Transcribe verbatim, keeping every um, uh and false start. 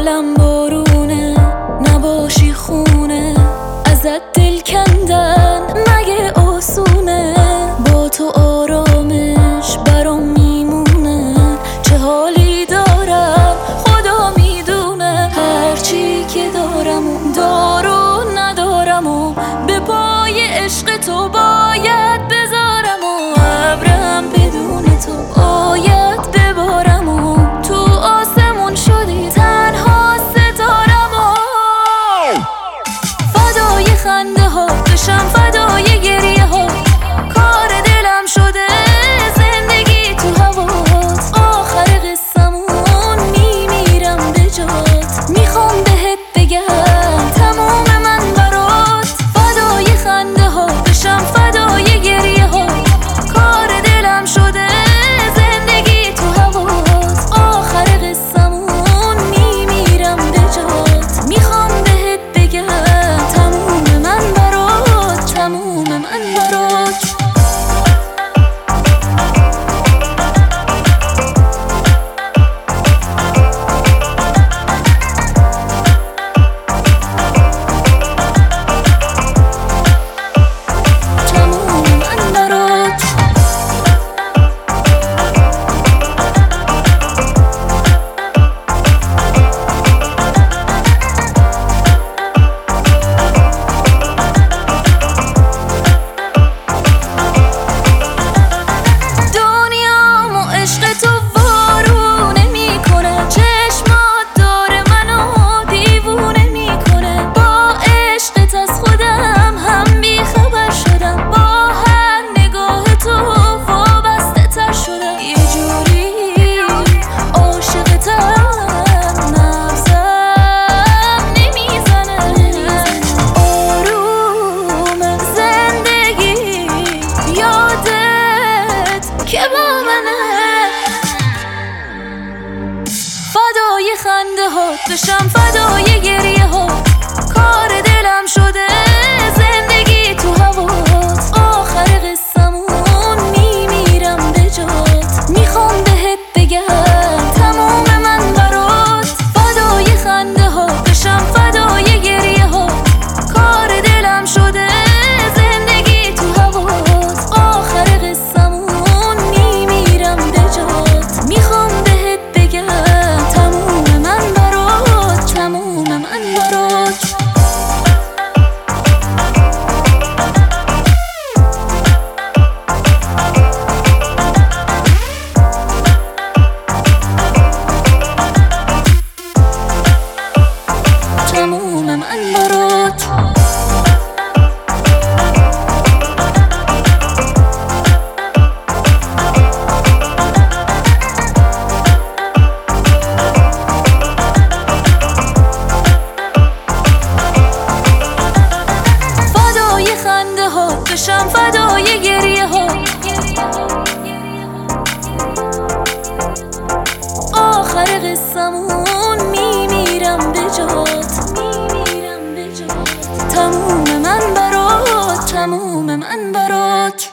حالم بارونه، نباشی خونه، ازت دل کندن مگه آسونه؟ با تو آرامش برام میمونه، چه حالی دارم خدا میدونه. هرچی که دارم و دارو ندارم و به پای عشق تو باید بذارم و ابرم بدون تو باید ببارم و تو آسمون شدی تنها ستارم و فدای خنده ها بشم، فدای گریه ها، کار دلم شده زندگی تو هوات. آخر قصمون میمیرم به جات، میخوام بهت بگم تمام من برات. فدای خنده ها بشم، فدای گریه ها، کار دلم شده زندگی تو هوات. آخر قصمون میمیرم به جات، میخوام بهت بگم تموم من برات، تموم من برات. فدای خنده ها بشم، فدای گریه ها، کار دلم شده زندگی تو هوات. آخر قصمون میمیرم به جات، میخوام بهت بگم تمام من برات. فدای خنده ها بشم، فدای گریه ها، کار دلم شده زندگی تو هوات. آخر قصمون میمیرم به جات، میخوام بهت بگم تموم من برات، تموم من برات. تموم من برات. فدای خنده ها بشم، فدای گریه ها، آخر قصمون میمیرم به جات، تموم من برات، تموم من برات.